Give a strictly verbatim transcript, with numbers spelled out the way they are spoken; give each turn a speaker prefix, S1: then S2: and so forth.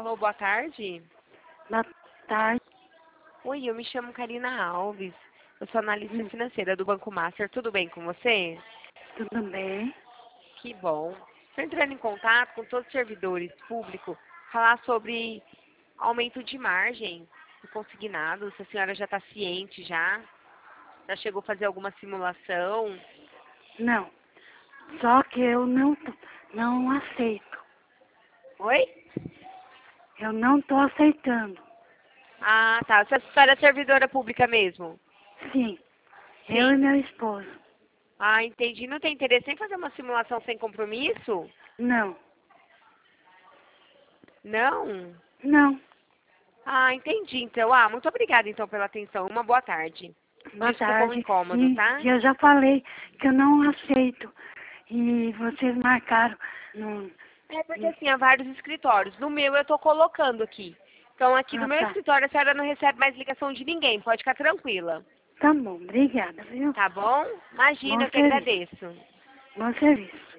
S1: Alô, boa tarde.
S2: Boa tarde.
S1: Oi, eu me chamo Karina Alves. Eu sou analista
S2: Hum.
S1: financeira do Banco Master. Tudo bem com você?
S2: Tudo bem?
S1: Que bom. Estou entrando em contato com todos os servidores públicos, falar sobre aumento de margem de consignado. Se a senhora já está ciente já, já chegou a fazer alguma simulação?
S2: Não. Só que eu não, tô- não aceito.
S1: Oi?
S2: Eu não estou aceitando.
S1: Ah, tá. Você a senhora é servidora pública mesmo?
S2: Sim. Eu e
S1: Sim.
S2: meu esposo.
S1: Ah, entendi. Não tem interesse em fazer uma simulação sem compromisso?
S2: Não.
S1: Não?
S2: Não.
S1: Ah, entendi. Então, ah, muito obrigada então pela atenção. Uma boa tarde.
S2: Boa
S1: Desculpa o
S2: tarde.
S1: incômodo,
S2: E,
S1: tá?
S2: e eu já falei que eu não aceito. E vocês marcaram no...
S1: É porque
S2: no-
S1: assim, há vários escritórios. No meu eu tô colocando aqui. Então aqui no
S2: Ah,
S1: meu
S2: tá.
S1: escritório a senhora não recebe mais ligação de ninguém. Pode ficar tranquila.
S2: Tá bom. Obrigada, viu?
S1: Tá bom? Imagina,
S2: Bom
S1: eu que
S2: serviço.
S1: agradeço.
S2: Bom serviço.